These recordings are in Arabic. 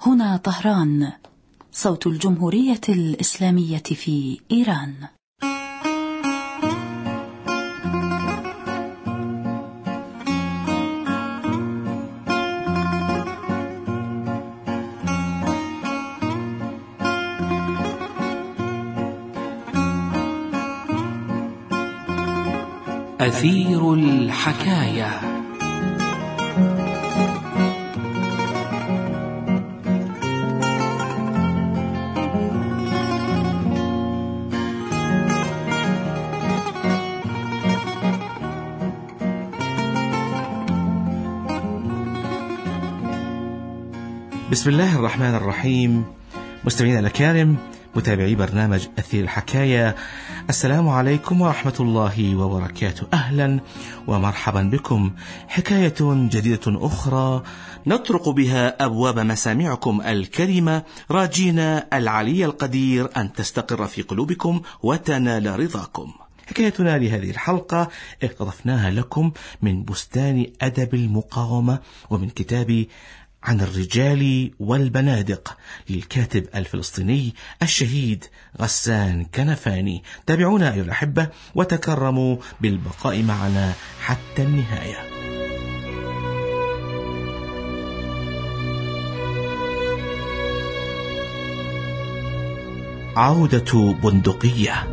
هنا طهران، صوت الجمهورية الإسلامية في إيران. أثير الحكاية. بسم الله الرحمن الرحيم. مستمعينا الأكارم، متابعي برنامج أثير الحكاية، السلام عليكم ورحمة الله وبركاته. أهلا ومرحبا بكم. حكاية جديدة أخرى نطرق بها أبواب مسامعكم الكريمة، راجينا العلي القدير أن تستقر في قلوبكم وتنال رضاكم. حكايتنا لهذه الحلقة اقتطفناها لكم من بستان أدب المقاومة ومن كتاب عن الرجال والبنادق للكاتب الفلسطيني الشهيد غسان كنفاني. تابعونا أيها الأحبة وتكرموا بالبقاء معنا حتى النهاية. عودة بندقية.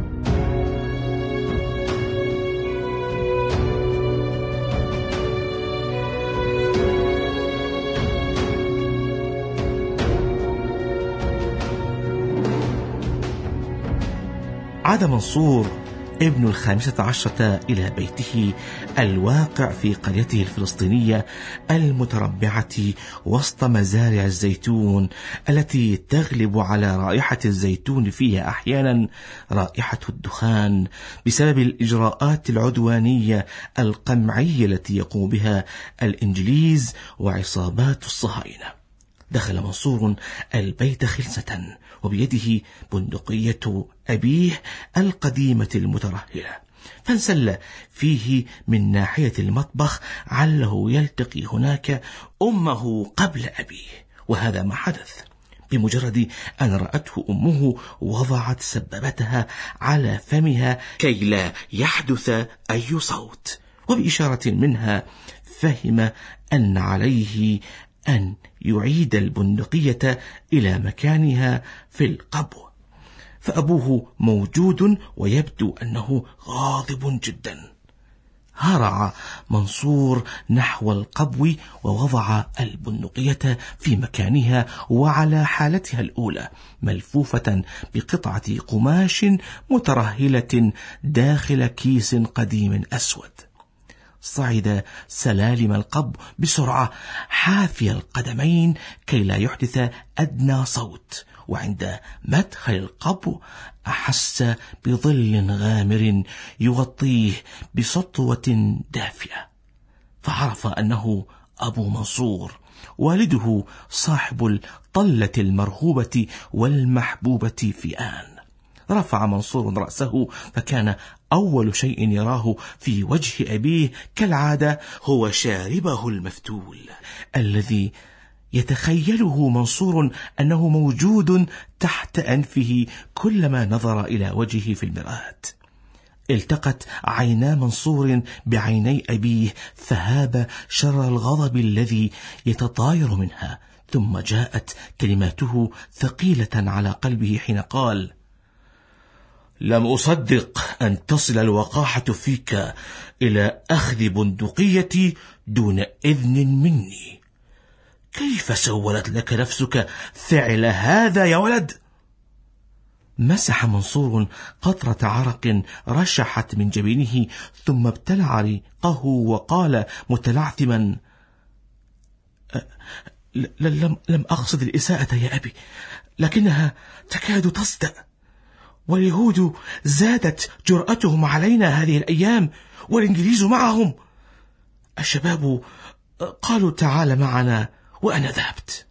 عاد منصور ابن 15 إلى بيته الواقع في قريته الفلسطينية المتربعة وسط مزارع الزيتون التي تغلب على رائحة الزيتون فيها أحيانا رائحة الدخان بسبب الإجراءات العدوانية القمعية التي يقوم بها الإنجليز وعصابات الصهاينة. دخل منصور البيت خلسة وبيده بندقية أبيه القديمة المترهلة، فانسل فيه من ناحية المطبخ عله يلتقي هناك أمه قبل أبيه. وهذا ما حدث. بمجرد أن رأته أمه وضعت سبابتها على فمها كي لا يحدث أي صوت، وبإشارة منها فهم أن عليه أن يعيد البندقية إلى مكانها في القبو، فأبوه موجود ويبدو أنه غاضب جدا. هرع منصور نحو القبو ووضع البندقية في مكانها وعلى حالتها الأولى، ملفوفة بقطعة قماش مترهلة داخل كيس قديم أسود. صعد سلالم القبو بسرعة حافي القدمين كي لا يحدث أدنى صوت، وعند مدخل القبو أحس بظل غامر يغطيه بسطوة دافئة، فعرف أنه أبو منصور والده صاحب الطلة المرغوبة والمحبوبة في آن. رفع منصور رأسه فكان أول شيء يراه في وجه أبيه كالعادة هو شاربه المفتول الذي يتخيله منصور أنه موجود تحت أنفه كلما نظر إلى وجهه في المرآة. التقت عينا منصور بعيني أبيه فهاب شر الغضب الذي يتطاير منها، ثم جاءت كلماته ثقيلة على قلبه حين قال: لم أصدق أن تصل الوقاحة فيك إلى أخذ بندقيتي دون إذن مني. كيف سولت لك نفسك فعل هذا يا ولد؟ مسح منصور قطرة عرق رشحت من جبينه ثم ابتلع ريقه وقال متلعثما: لم أقصد الإساءة يا أبي، لكنها تكاد تصدأ، واليهود زادت جرأتهم علينا هذه الأيام والإنجليز معهم. الشباب قالوا تعال معنا وأنا ذهبت.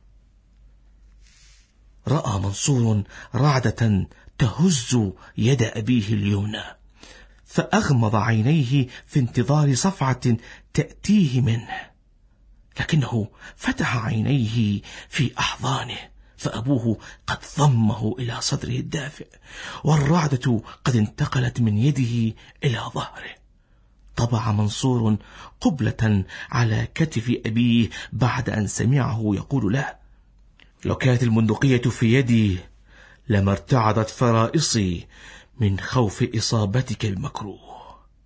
رأى منصور رعدة تهز يد أبيه اليمنى، فأغمض عينيه في انتظار صفعة تأتيه منه. لكنه فتح عينيه في أحضانه، فأبوه قد ضمه إلى صدره الدافئ، والرعدة قد انتقلت من يده إلى ظهره. طبع منصور قبلة على كتف أبيه بعد أن سمعه يقول له: لو كانت البندقية في يدي لما ارتعدت فرائصي من خوف إصابتك بمكروه.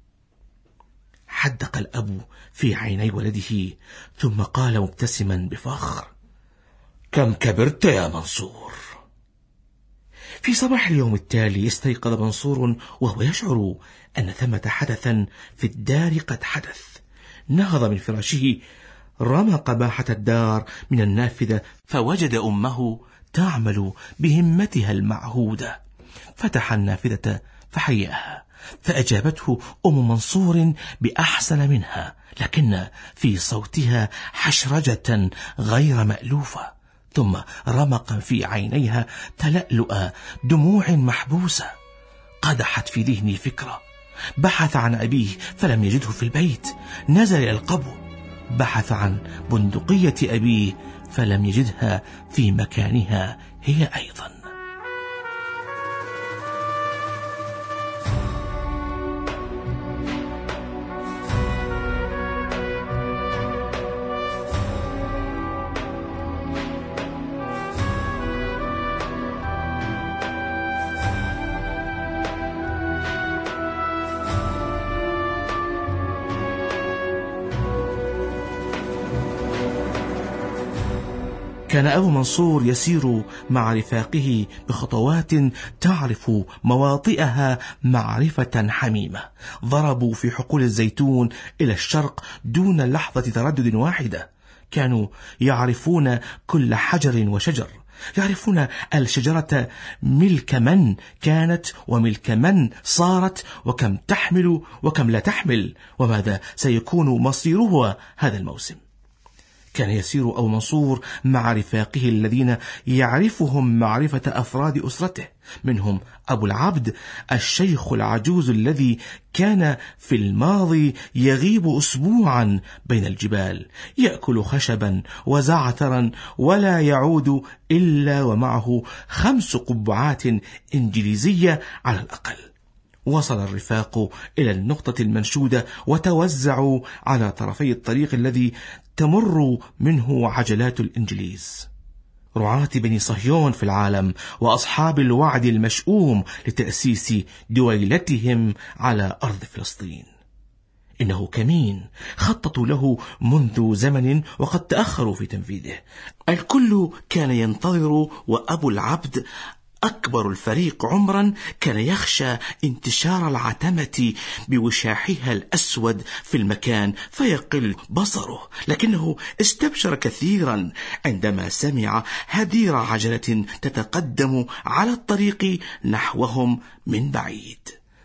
حدق الأب في عيني ولده ثم قال مبتسما بفخر: كم كبرت يا منصور. في صباح اليوم التالي استيقظ منصور وهو يشعر أن ثمة حدثا في الدار قد حدث. نهض من فراشه، رمى قباحة الدار من النافذة، فوجد أمه تعمل بهمتها المعهودة. فتح النافذة فحياها، فأجابته أم منصور بأحسن منها، لكن في صوتها حشرجة غير مألوفة. ثم رمق في عينيها تلألؤ دموع محبوسة. قدحت في ذهني فكرة. بحث عن أبيه فلم يجده في البيت، نزل يلقبه. بحث عن بندقية أبيه فلم يجدها في مكانها هي أيضا. كان أبو منصور يسير مع رفاقه بخطوات تعرف مواطئها معرفة حميمة. ضربوا في حقول الزيتون إلى الشرق دون لحظة تردد واحدة. كانوا يعرفون كل حجر وشجر، يعرفون الشجرة ملك من كانت وملك من صارت، وكم تحمل وكم لا تحمل، وماذا سيكون مصيرها هذا الموسم. كان يسير أبو منصور مع رفاقه الذين يعرفهم معرفة أفراد أسرته، منهم أبو العبد الشيخ العجوز الذي كان في الماضي يغيب أسبوعا بين الجبال، يأكل خشبا وزعترا ولا يعود إلا ومعه 5 قبعات إنجليزية على الأقل. وصل الرفاق إلى النقطة المنشودة وتوزعوا على طرفي الطريق الذي تمر منه عجلات الإنجليز، رعاة بني صهيون في العالم وأصحاب الوعد المشؤوم لتأسيس دويلتهم على أرض فلسطين. إنه كمين خططوا له منذ زمن وقد تأخروا في تنفيذه. الكل كان ينتظر، وأبو العبد أكبر الفريق عمرا كان يخشى انتشار العتمة بوشاحها الأسود في المكان فيقل بصره، لكنه استبشر كثيرا عندما سمع هدير عجلة تتقدم على الطريق نحوهم من بعيد.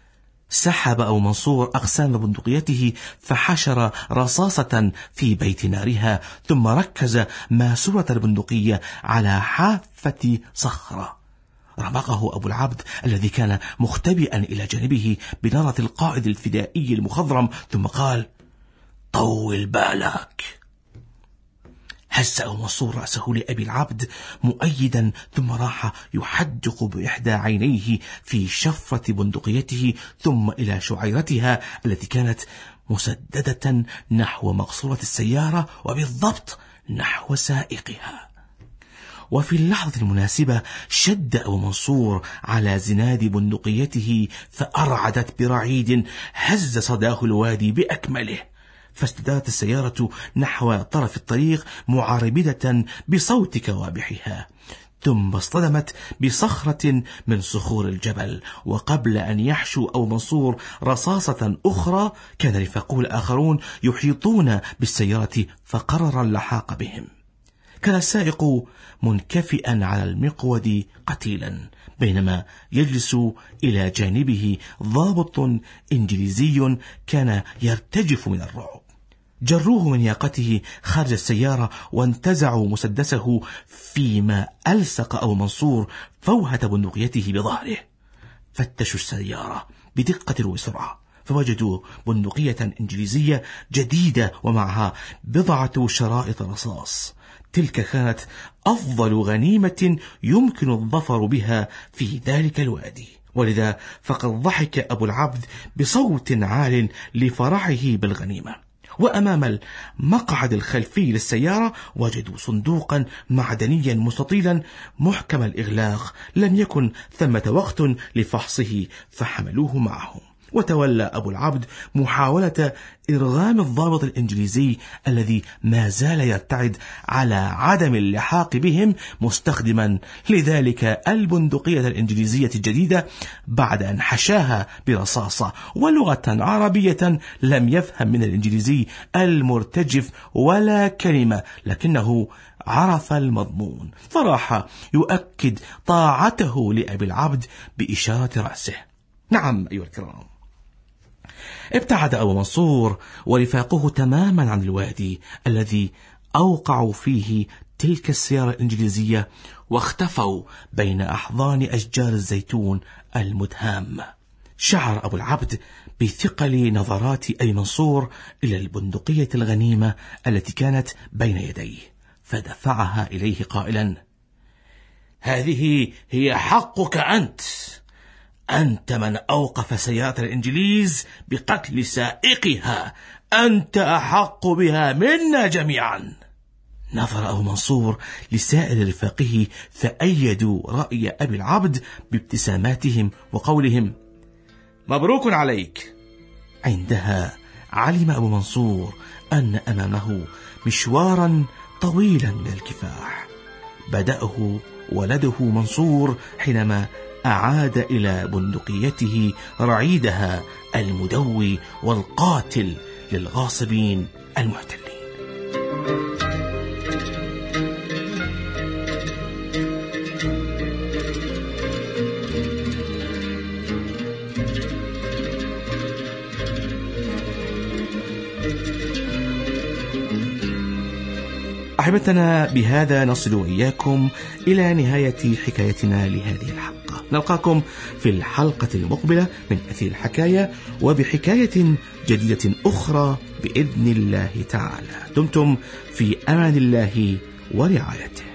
سحب أبو منصور أقسام بندقيته فحشر رصاصة في بيت نارها، ثم ركز ماسورة البندقية على حافة صخرة. رمقه أبو العبد الذي كان مختبئا إلى جانبه بنظرة القائد الفدائي المخضرم، ثم قال: طول بالك. هز أبو منصور رأسه لأبي العبد مؤيدا، ثم راح يحدق بإحدى عينيه في شفرة بندقيته، ثم إلى شعيرتها التي كانت مسددة نحو مقصورة السيارة، وبالضبط نحو سائقها. وفي اللحظة المناسبة شد أبو منصور على زناد بندقيته فأرعدت برعيد هز صداه الوادي بأكمله، فاستدارت السيارة نحو طرف الطريق معربدة بصوت كوابحها، ثم اصطدمت بصخرة من صخور الجبل. وقبل أن يحشو أبو منصور رصاصة أخرى كان رفاقه الآخرون يحيطون بالسيارة، فقرر اللحاق بهم. كان السائق منكفئا على المقود قتيلا، بينما يجلس إلى جانبه ضابط إنجليزي كان يرتجف من الرعب. جروه من ياقته خارج السيارة وانتزعوا مسدسه، فيما ألصق أبو منصور فوهة بندقيته بظهره. فتشوا السيارة بدقة وسرعة، فوجدوا بندقية إنجليزية جديدة ومعها بضعة شرائط رصاص. تلك كانت أفضل غنيمة يمكن الظفر بها في ذلك الوادي، ولذا فقد ضحك أبو العبد بصوت عال لفرحه بالغنيمة. وأمام المقعد الخلفي للسيارة وجدوا صندوقا معدنيا مستطيلا محكم الإغلاق، لم يكن ثمة وقت لفحصه فحملوه معهم. وتولى أبو العبد محاولة إرغام الضابط الإنجليزي الذي ما زال يرتعد على عدم اللحاق بهم، مستخدما لذلك البندقية الإنجليزية الجديدة بعد أن حشاها برصاصة ولغة عربية لم يفهم من الإنجليزي المرتجف ولا كلمة، لكنه عرف المضمون، فراح يؤكد طاعته لأبي العبد بإشارة رأسه. نعم أيها الكرام، ابتعد أبو منصور ورفاقه تماما عن الوادي الذي أوقعوا فيه تلك السيارة الإنجليزية، واختفوا بين أحضان أشجار الزيتون المدهامة. شعر أبو العبد بثقل نظرات أبي منصور إلى البندقية الغنيمة التي كانت بين يديه، فدفعها إليه قائلا: هذه هي حقك أنت من أوقف سيارة الإنجليز بقتل سائقها، أنت أحق بها منا جميعا. نظر أبو منصور لسائر رفاقه فأيدوا رأي أبي العبد بابتساماتهم وقولهم: مبروك عليك. عندها علم أبو منصور أن أمامه مشوارا طويلا من الكفاح بدأه ولده منصور حينما أعاد إلى بندقيته رعيدها المدوي والقاتل للغاصبين المحتلين. أحبتنا، بهذا نصل وإياكم إلى نهاية حكايتنا لهذه الحلقة. نلقاكم في الحلقة المقبلة من أثير الحكاية وبحكاية جديدة أخرى بإذن الله تعالى. دمتم في أمان الله ورعايته.